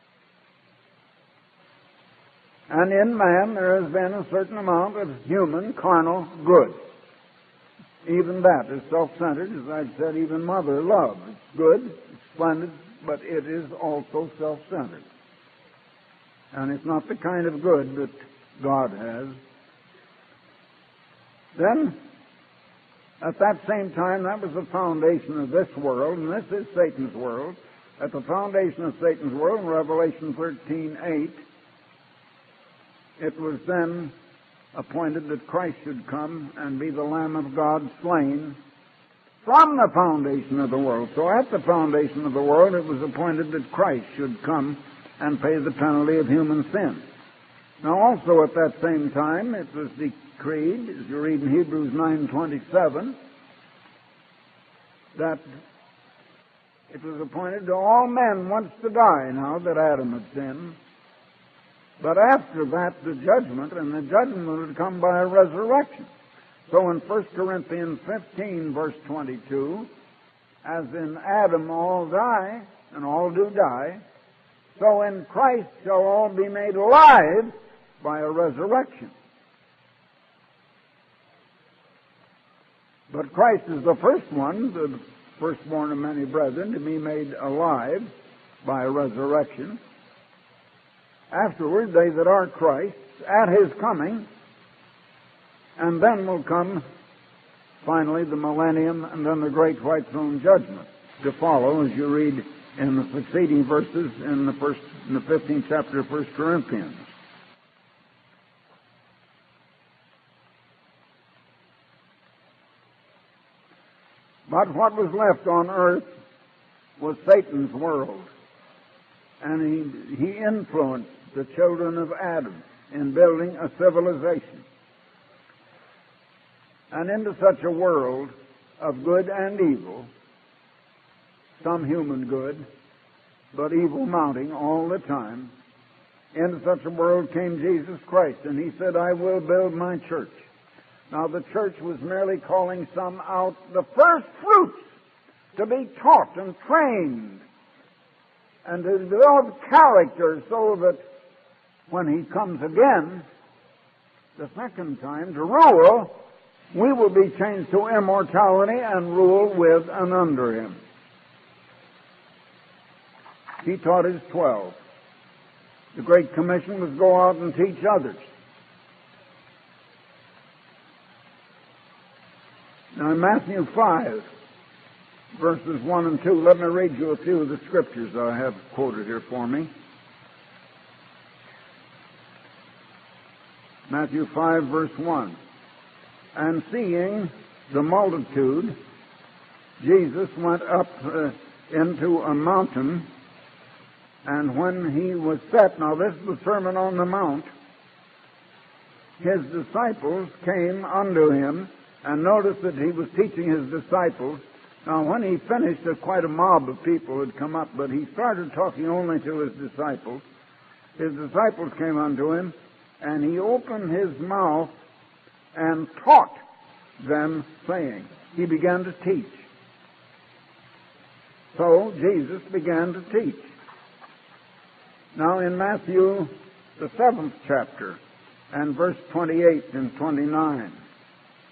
And in man, there has been a certain amount of human, carnal good. Even that is self-centered. As I've said, even mother love. It's good, it's splendid, but it is also self-centered. And it's not the kind of good that God has. Then, at that same time, that was the foundation of this world, and this is Satan's world. At the foundation of Satan's world, in Revelation 13:8, it was then appointed that Christ should come and be the Lamb of God slain from the foundation of the world. So at the foundation of the world, it was appointed that Christ should come and pay the penalty of human sin. Now also at that same time, it was decreed, as you read in Hebrews 9:27, that it was appointed to all men once to die now that Adam had sinned. But after that, the judgment, and the judgment would come by a resurrection. So in 1 Corinthians 15, verse 22, as in Adam all die, and all do die, so in Christ shall all be made alive by a resurrection. But Christ is the first one, the firstborn of many brethren, to be made alive by a resurrection. Afterward, they that are Christ's at his coming, and then will come, finally, the millennium, and then the great white throne judgment to follow, as you read in the succeeding verses in the 15th chapter of 1 Corinthians. But what was left on earth was Satan's world. And he influenced the children of Adam in building a civilization. And into such a world of good and evil, some human good, but evil mounting all the time, into such a world came Jesus Christ, and he said, I will build my church. Now the church was merely calling some out, the first fruits, to be taught and trained, and to develop character so that when he comes again, the second time, to rule, we will be changed to immortality and rule with and under him. He taught his 12. The Great Commission was go out and teach others. Now in Matthew 5, verses 1 and 2, let me read you a few of the scriptures I have quoted here for me. Matthew 5, verse 1. And seeing the multitude, Jesus went up into a mountain, and when he was set, now this is the Sermon on the Mount, his disciples came unto him, and notice that he was teaching his disciples. Now when he finished, quite a mob of people had come up, but he started talking only to his disciples. His disciples came unto him, and he opened his mouth and taught them, saying, he began to teach. So Jesus began to teach. Now in Matthew, the 7th chapter, and verse 28 and 29,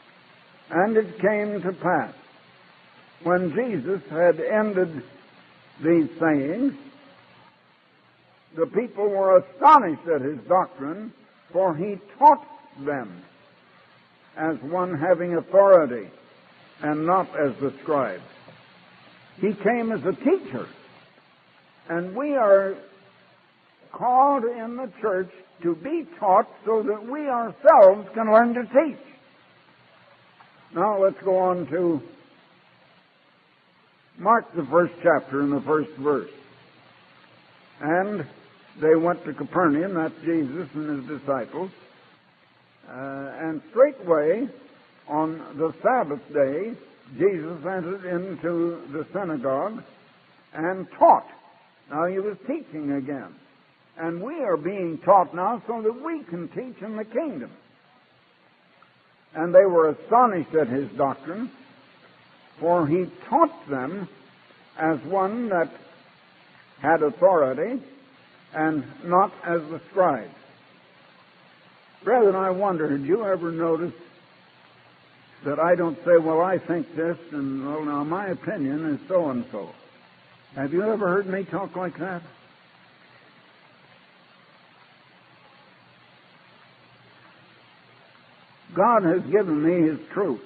and it came to pass, when Jesus had ended these sayings, the people were astonished at his doctrine, for he taught them as one having authority, and not as the scribes. He came as a teacher, and we are called in the church to be taught so that we ourselves can learn to teach. Now let's go on to Mark, the first chapter and the first verse. And they went to Capernaum, that's Jesus and his disciples, and straightway on the Sabbath day, Jesus entered into the synagogue and taught. Now he was teaching again. And we are being taught now so that we can teach in the kingdom. And they were astonished at his doctrine, for he taught them as one that had authority, and not as the scribes. Brethren, I wonder, did you ever notice that I don't say, well, I think this, and, well, now my opinion is so-and-so. Have you ever heard me talk like that? God has given me his truth.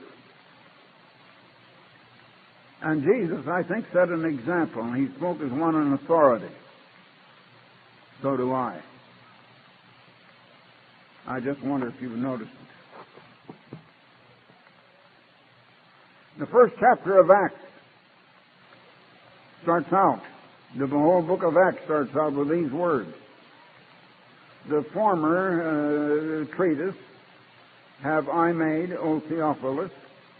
And Jesus, I think, set an example. He spoke as one in authority. So do I. I just wonder if you've noticed it. The first chapter of Acts starts out, the whole book of Acts starts out with these words. The former treatise have I made, O Theophilus,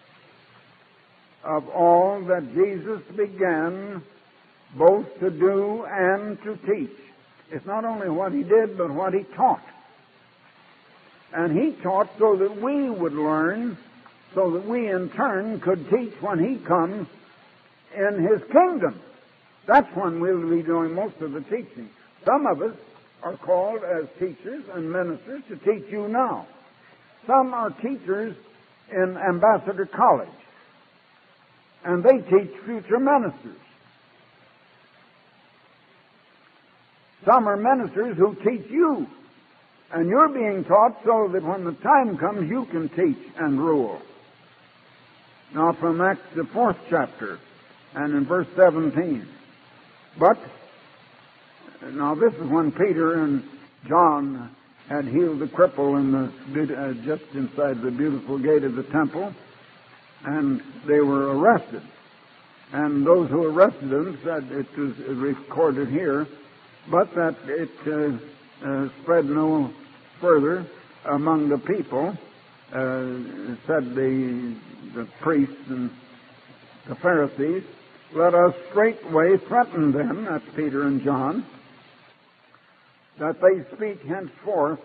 of all that Jesus began both to do and to teach. It's not only what he did, but what he taught. And he taught so that we would learn, so that we in turn could teach when he comes in his kingdom. That's when we'll be doing most of the teaching. Some of us are called as teachers and ministers to teach you now. Some are teachers in Ambassador College, and they teach future ministers. Some are ministers who teach you, and you're being taught so that when the time comes, you can teach and rule. Now from Acts, the 4th chapter, and in verse 17. But, now this is when Peter and John had healed the cripple in the just inside the beautiful gate of the temple, and they were arrested. And those who arrested them said, it was recorded here, but that it spread no further among the people, said the priests and the Pharisees, let us straightway threaten them, that's Peter and John, that they speak henceforth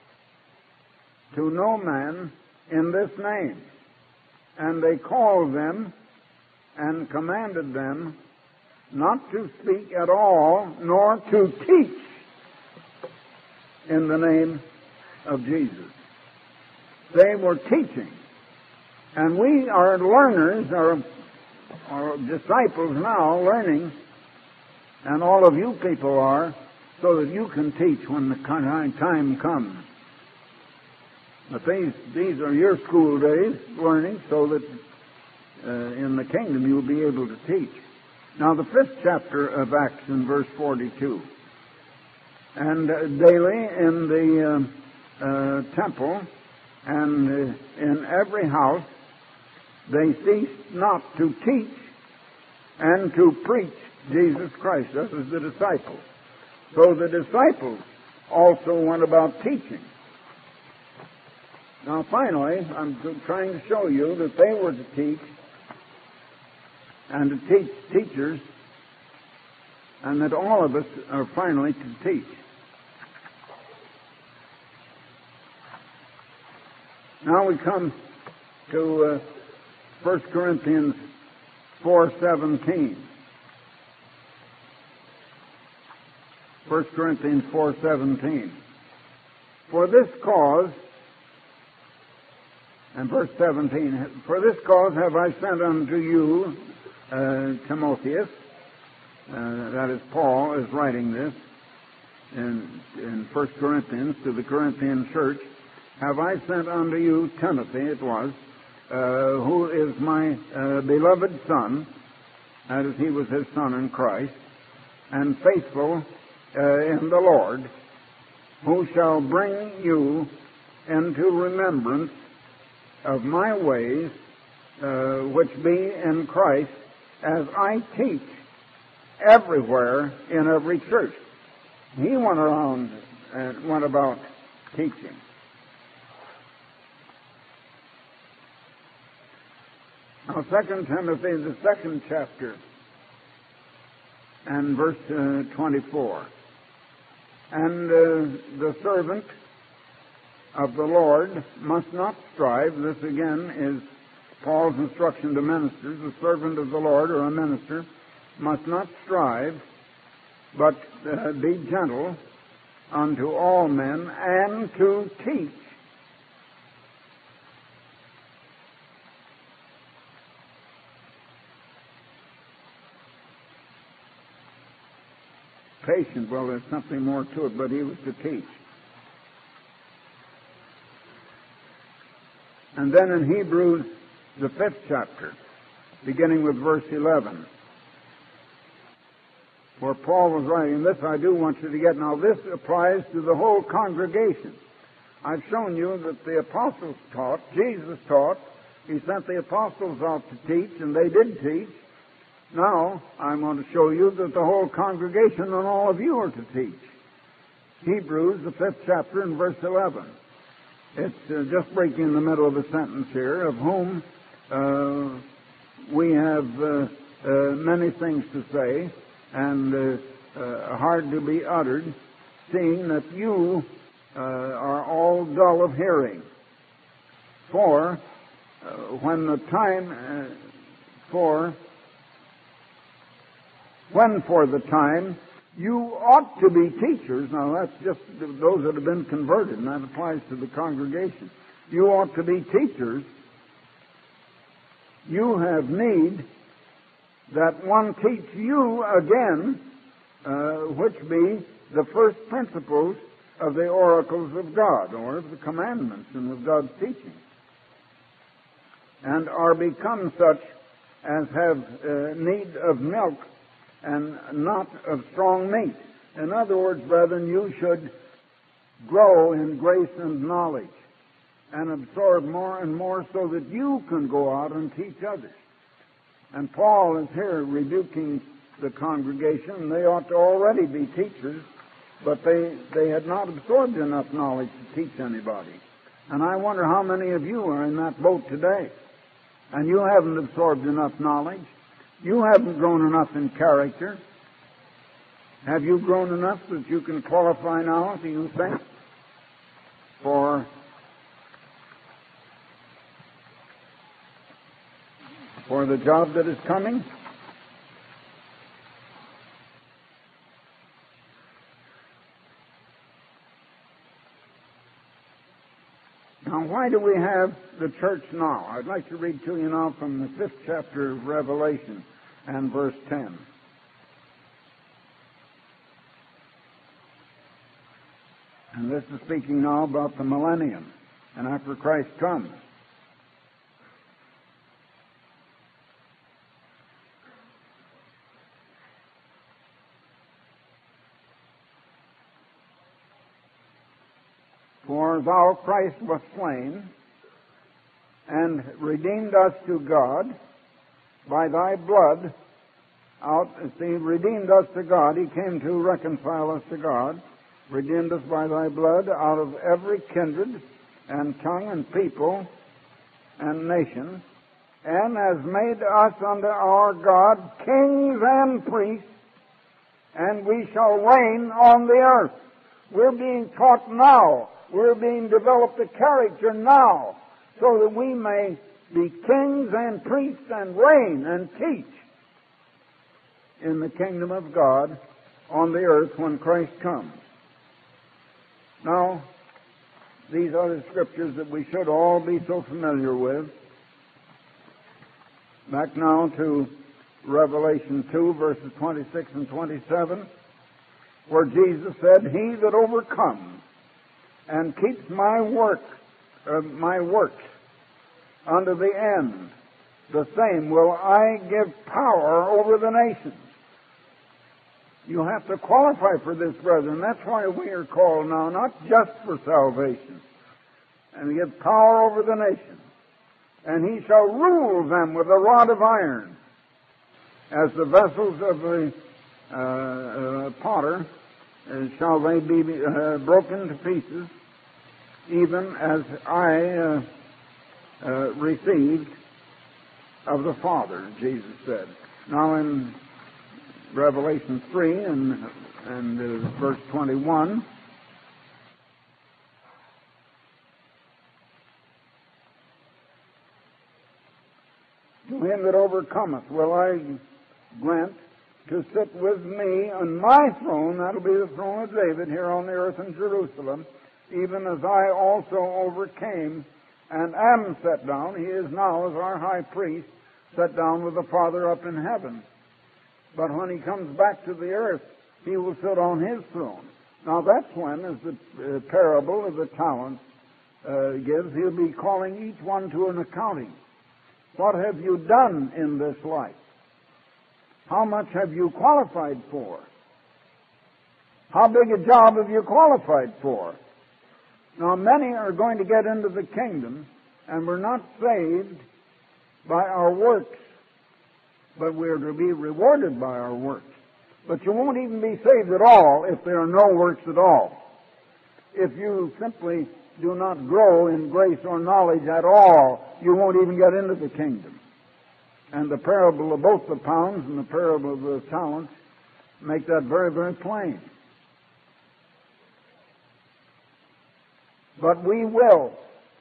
to no man in this name. And they called them and commanded them not to speak at all, nor to teach in the name of Jesus. They were teaching. And we are learners, are disciples now, learning, and all of you people are, so that you can teach when the time comes. But these are your school days, learning, so that in the kingdom you'll be able to teach. Now the 5th chapter of Acts in verse 42. And daily in the temple and in every house they ceased not to teach and to preach Jesus Christ. That was the disciples. So the disciples also went about teaching. Now finally, I'm trying to show you that they were to teach and to teach teachers, and that all of us are finally to teach. Now we come to 1 Corinthians 4:17. 1 Corinthians 4:17. For this cause, and verse 17, for this cause have I sent unto you, Timotheus, that is, Paul is writing this in 1 Corinthians to the Corinthian church, have I sent unto you Timothy, it was, who is my beloved son, that is, he was his son in Christ, and faithful in the Lord, who shall bring you into remembrance of my ways, which be in Christ, as I teach everywhere in every church. He went around and went about teaching. Now, 2 Timothy, the 2nd chapter, and verse 24. And the servant of the Lord must not strive. This again is Paul's instruction to ministers. The servant of the Lord, or a minister, must not strive, but be gentle unto all men, and to teach. Patient, well, there's something more to it, but he was to teach. And then in Hebrews, the 5th chapter, beginning with verse 11, where Paul was writing this, I do want you to get. Now, this applies to the whole congregation. I've shown you that the apostles taught, Jesus taught, he sent the apostles out to teach, and they did teach. Now, I'm going to show you that the whole congregation and all of you are to teach. Hebrews, the 5th chapter, and verse 11. It's just breaking in the middle of a sentence here, of whom we have many things to say, and hard to be uttered, seeing that you are all dull of hearing. For when for the time you ought to be teachers. Now, that's just those that have been converted, and that applies to the congregation. You ought to be teachers. You have need that one teach you again, which be the first principles of the oracles of God, or of the commandments and of God's teaching, and are become such as have need of milk and not of strong meat. In other words, brethren, you should grow in grace and knowledge and absorb more and more so that you can go out and teach others. And Paul is here rebuking the congregation. They ought to already be teachers, but they had not absorbed enough knowledge to teach anybody. And I wonder how many of you are in that boat today, and you haven't absorbed enough knowledge. You haven't grown enough in character. Have you grown enough that you can qualify now, do you think, for the job that is coming? Now, why do we have the church now? I'd like to read to you now from the 5th chapter of Revelation and verse 10. And this is speaking now about the millennium and after Christ comes. For thou, Christ, wast slain, and redeemed us to God by thy blood. He redeemed us to God. He came to reconcile us to God. Redeemed us by thy blood out of every kindred and tongue and people and nation, and has made us unto our God kings and priests, and we shall reign on the earth. We're being taught now. We're being developed a character now, so that we may be kings and priests and reign and teach in the kingdom of God on the earth when Christ comes. Now, these are the scriptures that we should all be so familiar with. Back now to Revelation 2, verses 26 and 27, where Jesus said, "He that overcomes and keeps my works unto the end, the same will I give power over the nations." You have to qualify for this, brethren. That's why we are called now, not just for salvation. And give power over the nations. And he shall rule them with a rod of iron, as the vessels of the potter shall they be broken to pieces, even as I received of the Father, Jesus said. Now in Revelation 3 and verse 21, "To him that overcometh will I grant to sit with me on my throne," that'll be the throne of David here on the earth in Jerusalem, "even as I also overcame and am set down." He is now, as our high priest, set down with the Father up in heaven. But when he comes back to the earth, he will sit on his throne. Now that's when, as the parable of the talents gives, he'll be calling each one to an accounting. What have you done in this life? How much have you qualified for? How big a job have you qualified for? Now, many are going to get into the kingdom, and we're not saved by our works, but we're to be rewarded by our works. But you won't even be saved at all if there are no works at all. If you simply do not grow in grace or knowledge at all, you won't even get into the kingdom. And the parable of both the pounds and the parable of the talents make that very, very plain. But we will.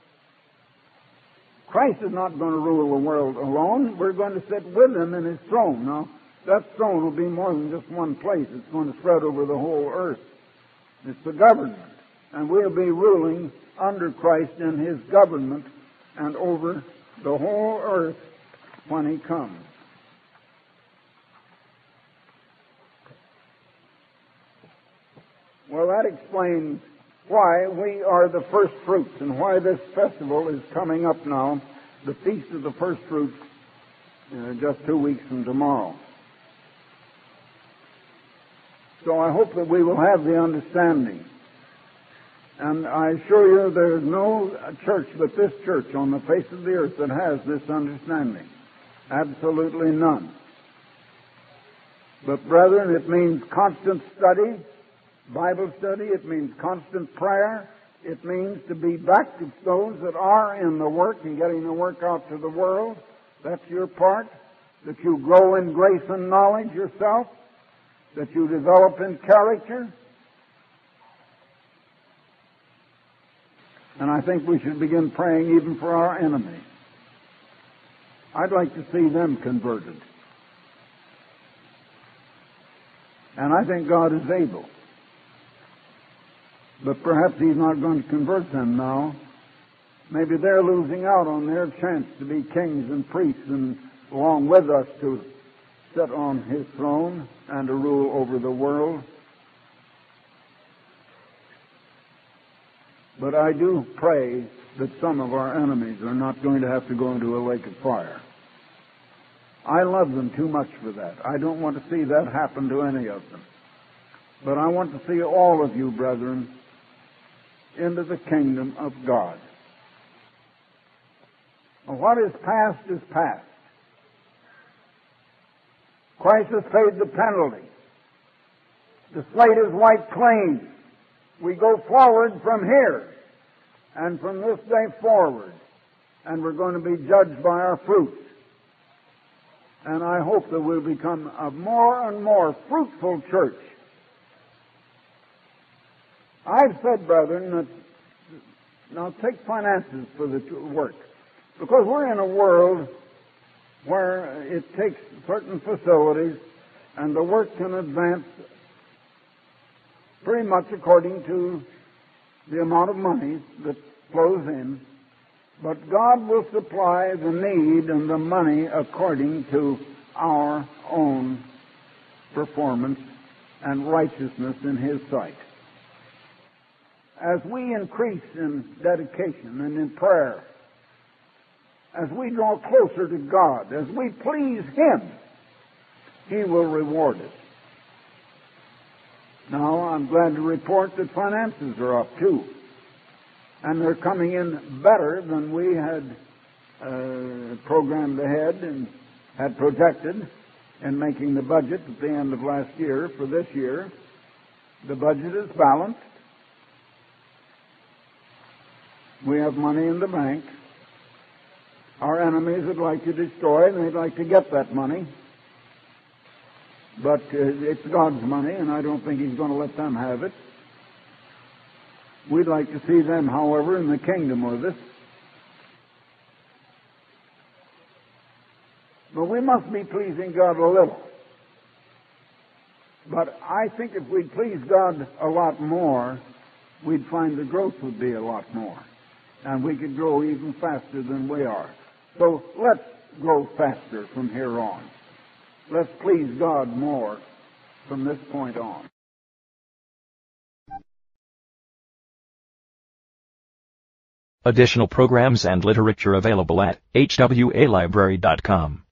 Christ is not going to rule the world alone. We're going to sit with him in his throne. Now, that throne will be more than just one place. It's going to spread over the whole earth. It's the government. And we'll be ruling under Christ in his government and over the whole earth when he comes. Well, that explains why we are the first fruits and why this festival is coming up now, the Feast of the First Fruits, just 2 weeks from tomorrow. So I hope that we will have the understanding. And I assure you there is no church but this church on the face of the earth that has this understanding. Absolutely none. But brethren, it means constant study, Bible study. It means constant prayer. It means to be back to those that are in the work and getting the work out to the world. That's your part. That you grow in grace and knowledge yourself. That you develop in character. And I think we should begin praying even for our enemies. I'd like to see them converted. And I think God is able. But perhaps he's not going to convert them now. Maybe they're losing out on their chance to be kings and priests and along with us to sit on his throne and to rule over the world. But I do pray that some of our enemies are not going to have to go into a lake of fire. I love them too much for that. I don't want to see that happen to any of them. But I want to see all of you, brethren, into the kingdom of God. Well, what is past is past. Christ has paid the penalty. The slate is wiped clean. We go forward from here and from this day forward, and we're going to be judged by our fruits. And I hope that we'll become a more and more fruitful church. I've said, brethren, that now take finances for the work, because we're in a world where it takes certain facilities and the work can advance pretty much according to the amount of money that flows in. But God will supply the need and the money according to our own performance and righteousness in His sight. As we increase in dedication and in prayer, as we draw closer to God, as we please Him, He will reward us. Now, I'm glad to report that finances are up too, and they're coming in better than we had programmed ahead and had projected in making the budget at the end of last year. For this year, the budget is balanced. We have money in the bank. Our enemies would like to destroy, and they'd like to get that money. But it's God's money, and I don't think He's going to let them have it. We'd like to see them, however, in the kingdom with us. But we must be pleasing God a little. But I think if we'd please God a lot more, we'd find the growth would be a lot more. And we could grow even faster than we are. So let's grow faster from here on. Let's please God more from this point on. Additional programs and literature available at hwalibrary.com.